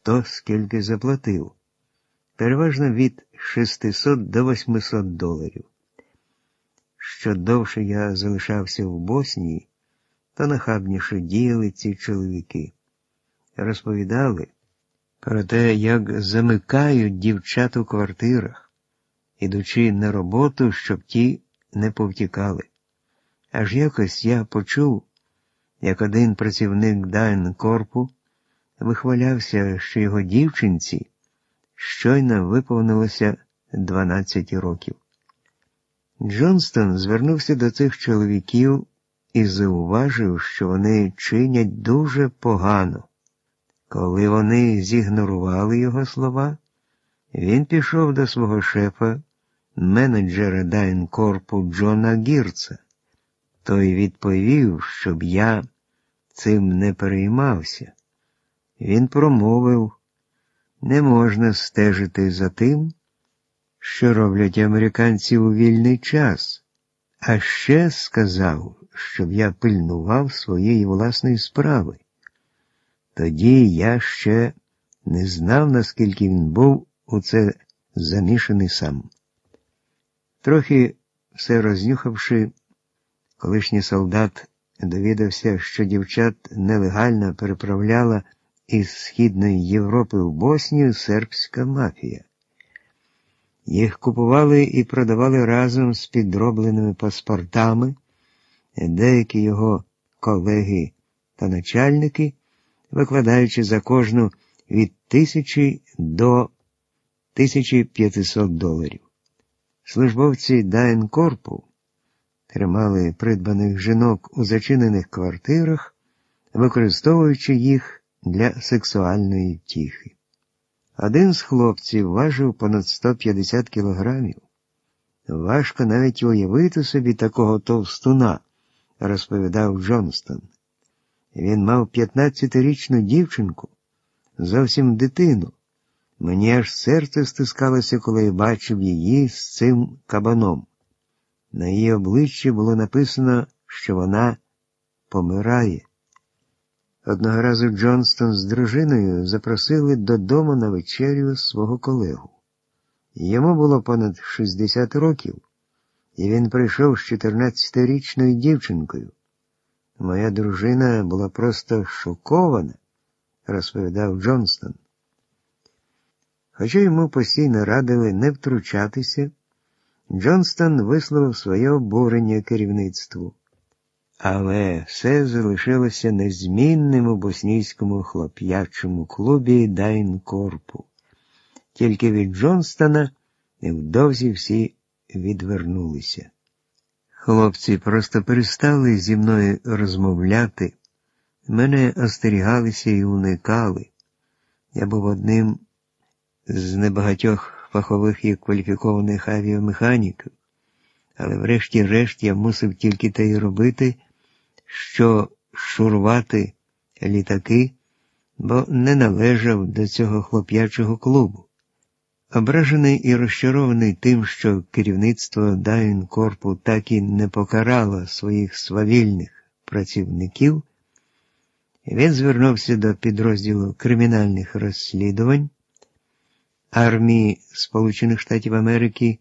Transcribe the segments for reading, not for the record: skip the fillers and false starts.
хто скільки заплатив. Переважно від 600 до 800 доларів. Що довше я залишався в Боснії, то нахабніше діяли ці чоловіки. Розповідали про те, як замикають дівчат у квартирах, ідучи на роботу, щоб ті не повтікали. Аж якось я почув, як один працівник Дайнкорпу вихвалявся, що його дівчинці щойно виповнилося 12 років. Джонстон звернувся до цих чоловіків і зауважив, що вони чинять дуже погано. Коли вони зігнорували його слова, він пішов до свого шефа, менеджера Дайнкорпу Джона Гірца. Той відповів, щоб я цим не переймався. Він промовив: не можна стежити за тим, що роблять американці у вільний час. А ще сказав, щоб я пильнував своєї власної справи. Тоді я ще не знав, наскільки він був у це замішаний сам. Трохи все рознюхавши, колишній солдат довідався, що дівчат нелегально переправляла із Східної Європи в Боснію сербська мафія. Їх купували і продавали разом з підробленими паспортами. Деякі його колеги та начальники, викладаючи за кожну від 1000 до 1500 доларів. Службовці Дайнкорпу тримали придбаних жінок у зачинених квартирах, використовуючи їх для сексуальної втіхи. Один з хлопців важив понад 150 кілограмів. Важко навіть уявити собі такого товстуна, розповідав Джонстон. Він мав 15-річну дівчинку, зовсім дитину. Мені аж серце стискалося, коли я бачив її з цим кабаном. На її обличчі було написано, що вона помирає. Одного разу Джонстон з дружиною запросили додому на вечерю свого колегу. Йому було понад 60 років, і він прийшов з 14-річною дівчинкою. Моя дружина була просто шокована, розповідав Джонстон. Хоча йому постійно радили не втручатися, Джонстон висловив своє обурення керівництву. Але все залишилося незмінним у боснійському хлоп'ячому клубі Дайнкорпу. Тільки від Джонстона невдовзі всі відвернулися. Хлопці просто перестали зі мною розмовляти, мене остерігалися і уникали. Я був одним з небагатьох фахових і кваліфікованих авіамеханіків, але врешті-решт я мусив тільки те й робити, що шурувати літаки, бо не належав до цього хлоп'ячого клубу. Ображений і розчарований тим, що керівництво Дайнкорпу так і не покарало своїх свавільних працівників, він звернувся до підрозділу кримінальних розслідувань армії Сполучених Штатів Америки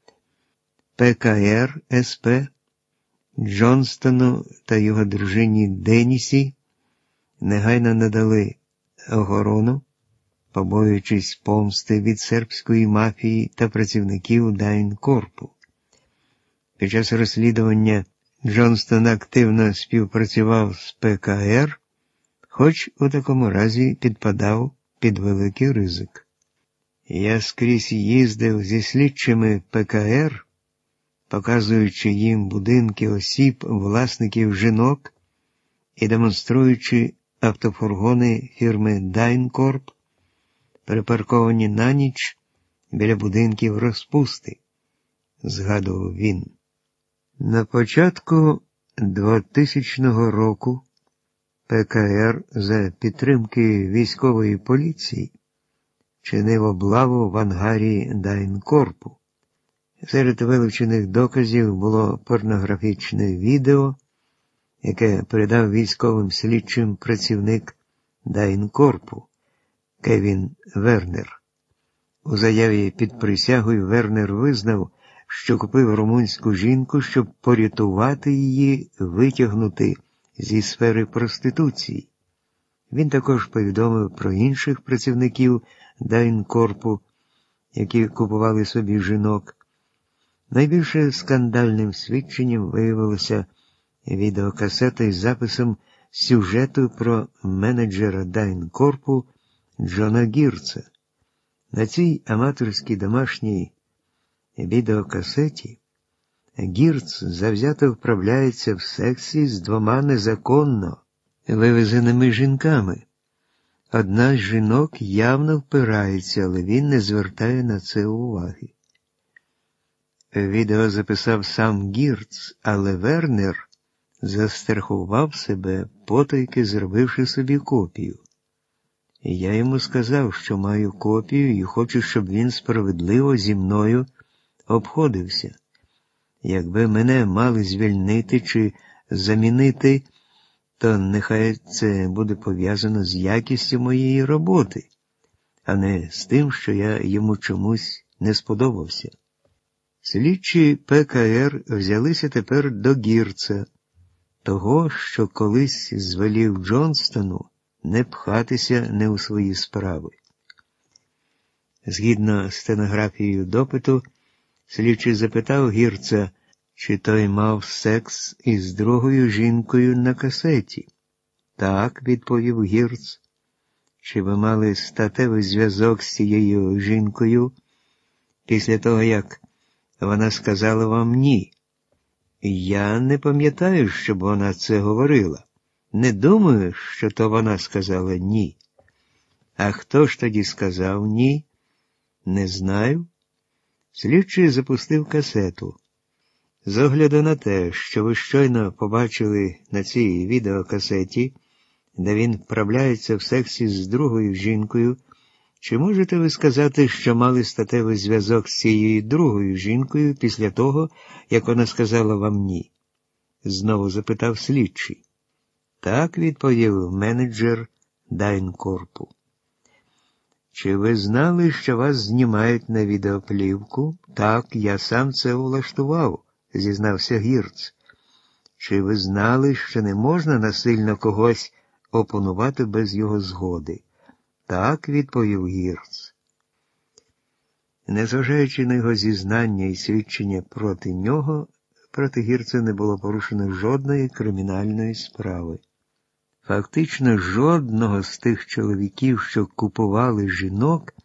ПКР СП Джонстону та його дружині Денісі негайно надали охорону, побоюючись помсти від сербської мафії та працівників Дайнкорпу. Під час розслідування Джонстон активно співпрацював з ПКР, хоч у такому разі підпадав під великий ризик. Я скрізь їздив зі слідчими ПКР, показуючи їм будинки осіб, власників жінок і демонструючи автофургони фірми Дайнкорп, припарковані на ніч біля будинків розпусти, згадував він. На початку 2000 року ПКР за підтримки військової поліції чинив облаву в ангарі Дайнкорпу. Серед вилучених доказів було порнографічне відео, яке передав військовим слідчим працівник Дайнкорпу. Кевін Вернер. У заяві під присягою Вернер визнав, що купив румунську жінку, щоб порятувати її, витягнути зі сфери проституції. Він також повідомив про інших працівників Дайнкорпу, які купували собі жінок. Найбільше скандальним свідченням виявилося відеокасета із записом сюжету про менеджера Дайнкорпу Джона Гірца. На цій аматорській домашній відеокасеті Гірц завзято вправляється в сексі з двома незаконно вивезеними жінками. Одна з жінок явно впирається, але він не звертає на це уваги. Відео записав сам Гірц, але Вернер застрахував себе, потайки зробивши собі копію. Я йому сказав, що маю копію і хочу, щоб він справедливо зі мною обходився. Якби мене мали звільнити чи замінити, то нехай це буде пов'язано з якістю моєї роботи, а не з тим, що я йому чомусь не сподобався. Слідчі ПКР взялися тепер до Гірца, того, що колись звелів Джонстону не пхатися не у свої справи. Згідно з стенографією допиту, слідчий запитав Гірца, чи той мав секс із другою жінкою на касеті. Так, відповів Гірц. Чи ви мали статевий зв'язок з цією жінкою після того, як вона сказала вам ні? Я не пам'ятаю, щоб вона це говорила. Не думаю, що то вона сказала ні. А хто ж тоді сказав ні? Не знаю. Слідчий запустив касету. З огляду на те, що ви щойно побачили на цій відеокасеті, де він вправляється в сексі з другою жінкою, чи можете ви сказати, що мали статевий зв'язок з цією другою жінкою після того, як вона сказала вам ні? Знову запитав слідчий. Так, відповів менеджер Дайнкорпу. Чи ви знали, що вас знімають на відеоплівку? Так, я сам це влаштував, зізнався Гірц. Чи ви знали, що не можна насильно когось опонувати без його згоди? Так, відповів Гірц. Незважаючи на його зізнання і свідчення проти нього, проти Гірца не було порушено жодної кримінальної справи. Фактично жодного з тих чоловіків, що купували жінок,